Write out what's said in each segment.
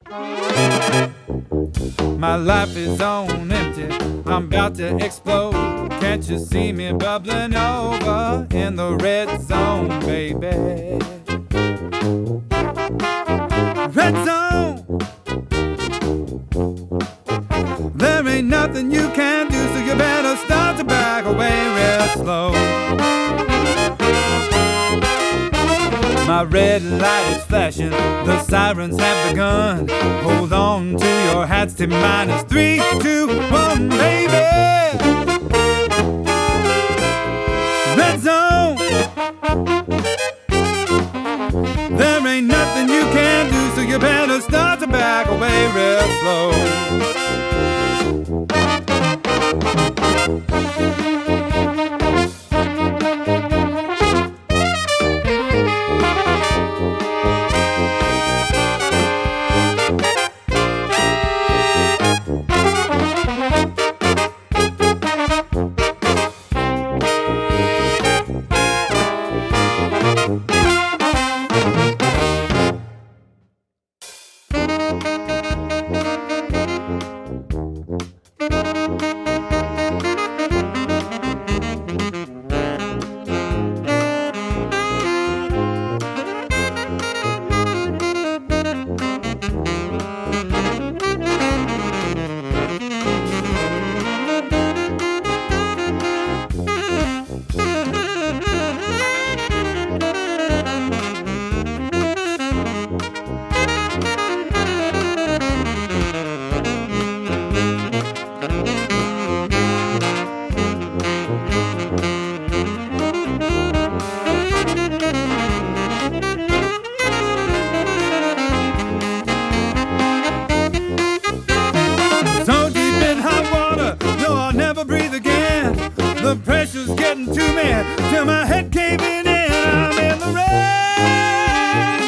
My life is on empty, I'm about to explode. Can't you see me bubbling over in the red zone, baby? Red zone. There ain't nothing you can do, so you better start to back away real slow. My red light is flashing, the sirens have begun. Hold on to your hats, T-minus 3, 2, 1, baby. Red zone. There ain't nothing you can do, so you better start to back away real slow. The pressure's getting to me till my head caving in. I'm in the red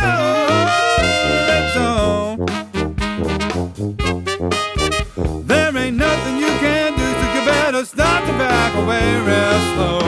zone. There ain't nothing you can do, so you better start to back away real slow.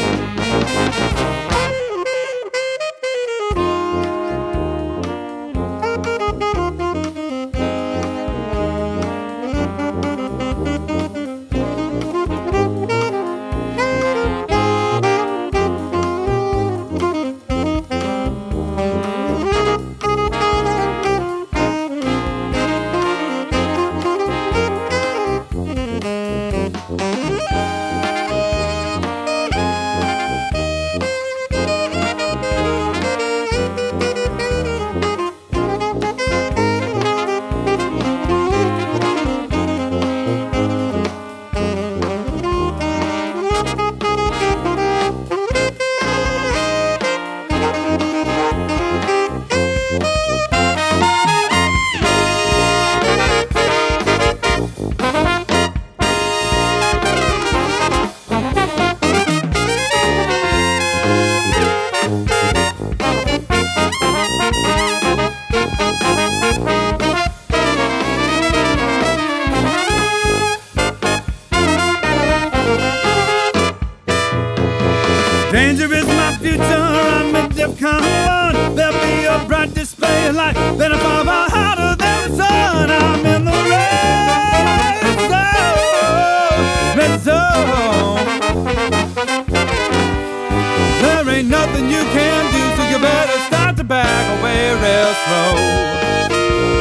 Danger is my future, I'm a DEFCON 1. There'll be a bright display of light, then a far hotter than the sun. I'm in the red zone. There ain't nothing you can do, so you better start to back away real slow.